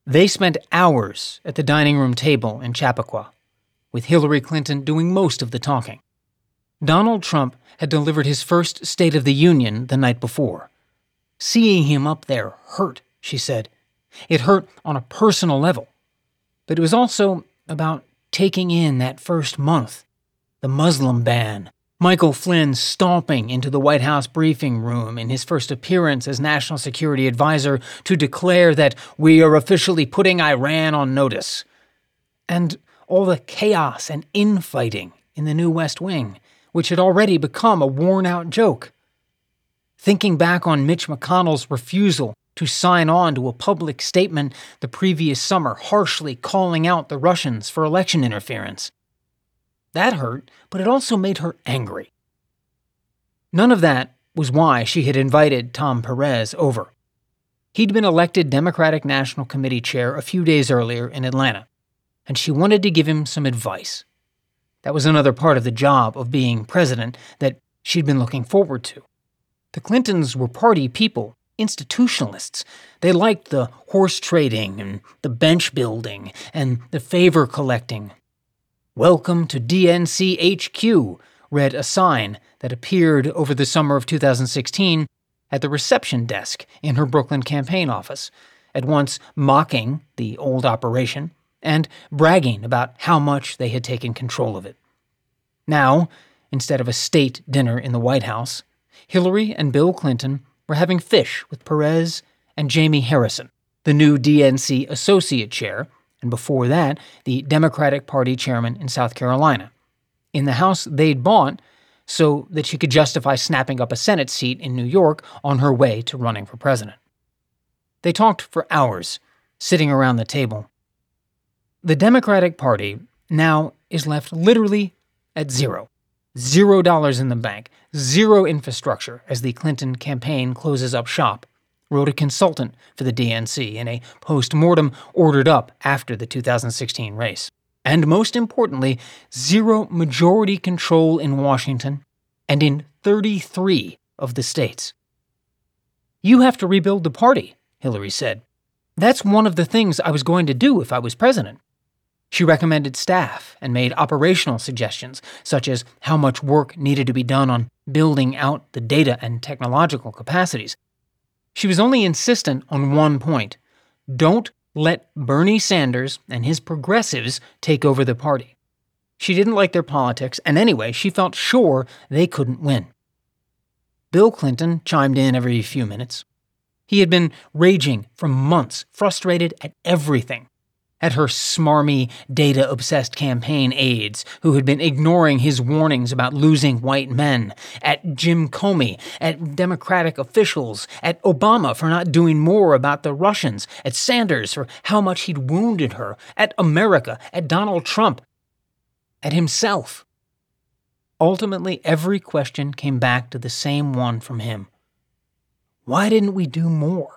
They spent hours at the dining room table in Chappaqua, with Hillary Clinton doing most of the talking. Donald Trump had delivered his first State of the Union the night before. Seeing him up there hurt, she said. It hurt on a personal level. But it was also about taking in that first month. The Muslim ban, Michael Flynn stomping into the White House briefing room in his first appearance as National Security Advisor to declare that we are officially putting Iran on notice. And all the chaos and infighting in the new West Wing, which had already become a worn-out joke. Thinking back on Mitch McConnell's refusal to sign on to a public statement the previous summer harshly calling out the Russians for election interference. That hurt, but it also made her angry. None of that was why she had invited Tom Perez over. He'd been elected Democratic National Committee chair a few days earlier in Atlanta, and she wanted to give him some advice. That was another part of the job of being president that she'd been looking forward to. The Clintons were party people, institutionalists. They liked the horse trading and the bench building and the favor collecting. "Welcome to DNC HQ," read a sign that appeared over the summer of 2016 at the reception desk in her Brooklyn campaign office, at once mocking the old operation and bragging about how much they had taken control of it. Now, instead of a state dinner in the White House, Hillary and Bill Clinton were having fish with Perez and Jamie Harrison, the new DNC associate chair, and before that, the Democratic Party chairman in South Carolina, in the house they'd bought so that she could justify snapping up a Senate seat in New York on her way to running for president. They talked for hours, sitting around the table. The Democratic Party now is left literally at zero. $0 in the bank, zero infrastructure as the Clinton campaign closes up shop, wrote a consultant for the DNC in a post-mortem ordered up after the 2016 race. And most importantly, zero majority control in Washington and in 33 of the states. "You have to rebuild the party," Hillary said. "That's one of the things I was going to do if I was president." She recommended staff and made operational suggestions, such as how much work needed to be done on building out the data and technological capacities. She was only insistent on one point: don't let Bernie Sanders and his progressives take over the party. She didn't like their politics, and anyway, she felt sure they couldn't win. Bill Clinton chimed in every few minutes. He had been raging for months, frustrated at everything. At her smarmy, data-obsessed campaign aides who had been ignoring his warnings about losing white men, at Jim Comey, at Democratic officials, at Obama for not doing more about the Russians, at Sanders for how much he'd wounded her, at America, at Donald Trump, at himself. Ultimately, every question came back to the same one from him. Why didn't we do more?